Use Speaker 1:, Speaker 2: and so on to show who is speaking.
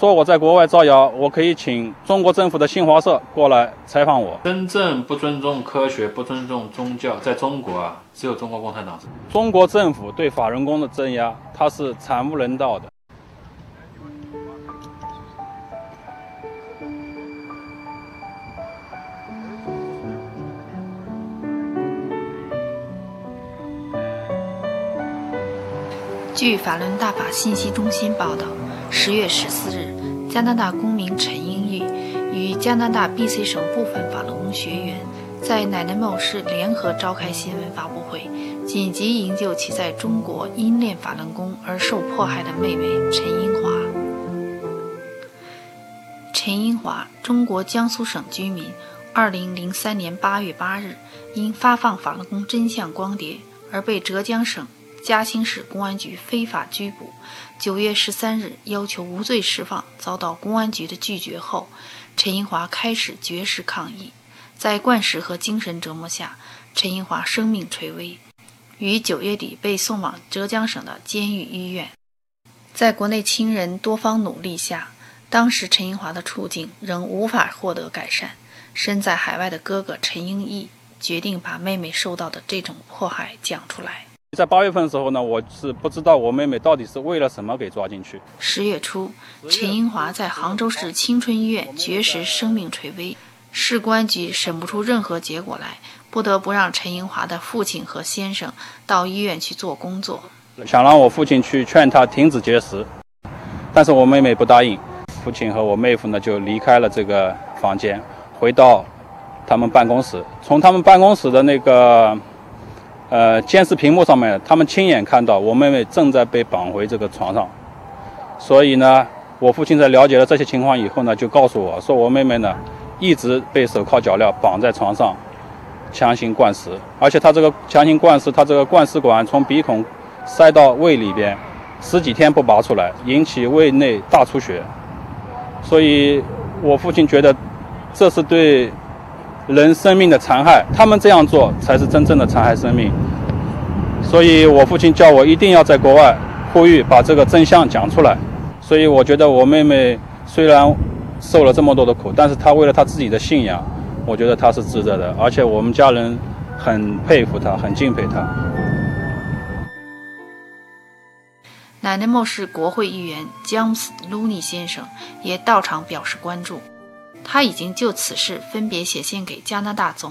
Speaker 1: 说我在国外造谣，我可以请中国政府的新华社过来采访我。
Speaker 2: 真正不尊重科学、不尊重宗教，在中国啊，只有中国共产党。
Speaker 1: 中国政府对法轮功的镇压，它是惨无人道的。
Speaker 3: 据法轮大法信息中心报道，10月14日，加拿大公民陈英玉与加拿大 BC 省部分法轮功学员在乃南茂市联合召开新闻发布会，紧急营救其在中国因练法轮功而受迫害的妹妹陈英华。陈英华，中国江苏省居民，2003年8月8日因发放法轮功真相光碟而被浙江省嘉兴市公安局非法拘捕。9月13日要求无罪释放，遭到公安局的拒绝后，陈英华开始绝食抗议。在灌食和精神折磨下，陈英华生命垂危，于9月底被送往浙江省的监狱医院。在国内亲人多方努力下，当时陈英华的处境仍无法获得改善。身在海外的哥哥陈英义决定把妹妹受到的这种迫害讲出来。
Speaker 1: 在8月份的时候呢，我是不知道我妹妹到底是为了什么给抓进去。
Speaker 3: 10月初，陈英华在杭州市青春医院绝食，生命垂危。市公安局审不出任何结果来，不得不让陈英华的父亲和先生到医院去做工作，
Speaker 1: 想让我父亲去劝他停止绝食，但是我妹妹不答应。父亲和我妹夫呢就离开了这个房间，回到他们办公室。从他们办公室的那个监视屏幕上面，他们亲眼看到我妹妹正在被绑回这个床上。所以呢，我父亲在了解了这些情况以后呢，就告诉我说，我妹妹呢一直被手铐脚镣绑在床上，强行灌食，而且她这个强行灌食，她这个灌食管从鼻孔塞到胃里边，10几天不拔出来，引起胃内大出血。所以我父亲觉得这是对人生命的残害，他们这样做才是真正的残害生命。所以我父亲叫我一定要在国外呼吁，把这个真相讲出来。所以我觉得我妹妹虽然受了这么多的苦，但是她为了她自己的信仰，我觉得她是值得的，而且我们家人很佩服她，很敬佩她。
Speaker 3: 乃南茂市国会议员詹姆斯·卢尼先生也到场表示关注，他已经就此事分别写信给加拿大总